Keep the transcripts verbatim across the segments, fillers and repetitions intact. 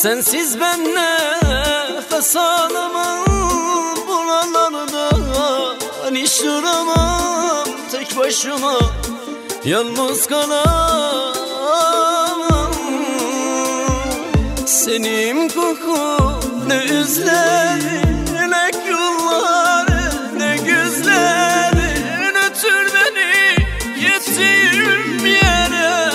Sensiz ben nefes alamam, buralarda hiç duramam. Tek başıma yalnız kalamam. Senin kokun ne üzlerin, ne yolları, ne güzlerin ötür beni gittiğim yere.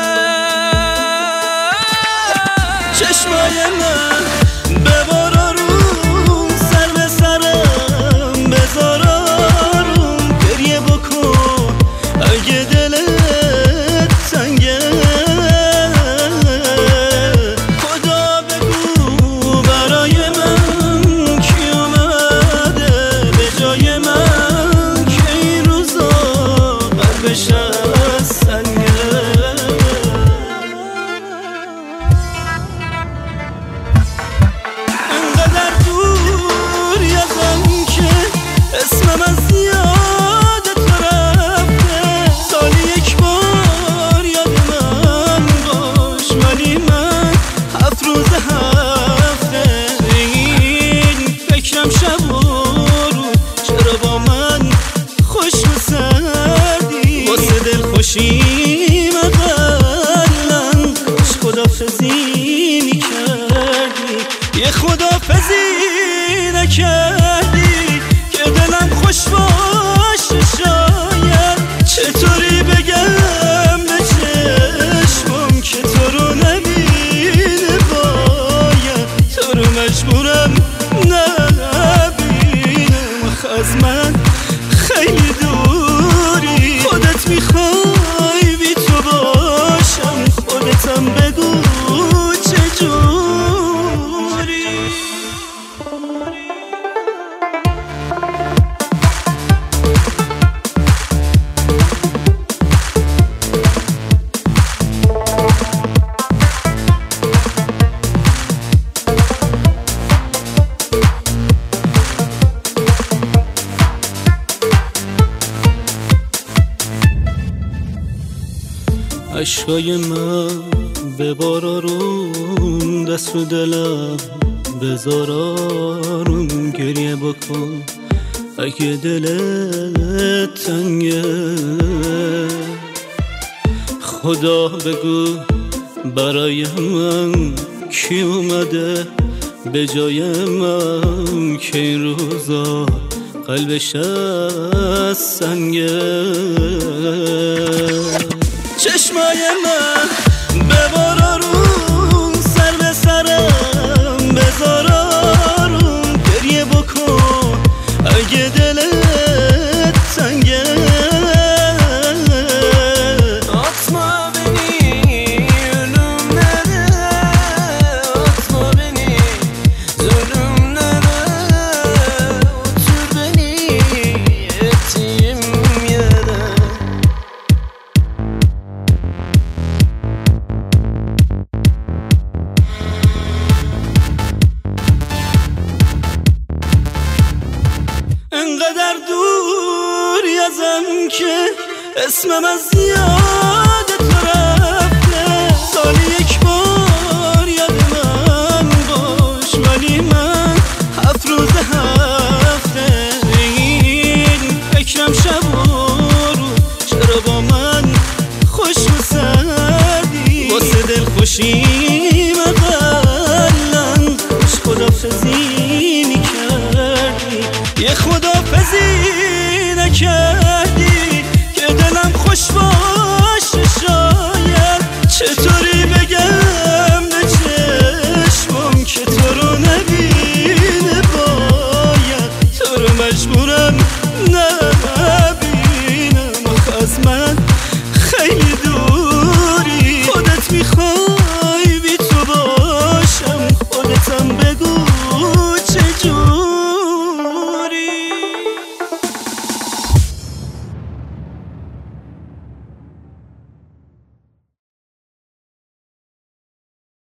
Çeşmeyeme bebararım, serve sarım bezararım. Geriye bakın eğe deletten gel. Koda begu برای من کی اومده به جای من که این روزا قلبش از سنگه. انقدر دور یادم که اسمم از یاد تو رفته. سالی یک بار یاد من باش، ولی من هفت روز هفته این فکرم شب و روز. چرا با من خوش می‌سردی واسه دل خوشیم اقلن. کاش خدافزی میکردی، یه خدافزی نکردی که دلم خوش باشه. شاید چطوری بگم به چشمم که تو رو نبینه، باید تو رو مجبورم نبینم. آخه از من خیلی دوری، خودت میخوای بی تو باشم، خودتم بگو چجوری. عشقای من ببار آروم، دست رو دلم بذار آروم. گریه بکن اگه دلت تنگه. خدا بگو برای من کی اومده به جای من که این روزا قلبش از سنگه. چشمای من ببار آروم، سر به سرم بذار آروم. گریه بکن اگه دلت تنگه. Atma beni ölümlere, atma beni zulümlere. Otur beni ettiğim yere. انقدر دور یازم که اسمم از یاد تو رفته. سالی یک بار یاد من باش، ولی من هفت روز هفته این فکرم شب و روز. چرا با من خوش می‌سردی واسه دل خوشی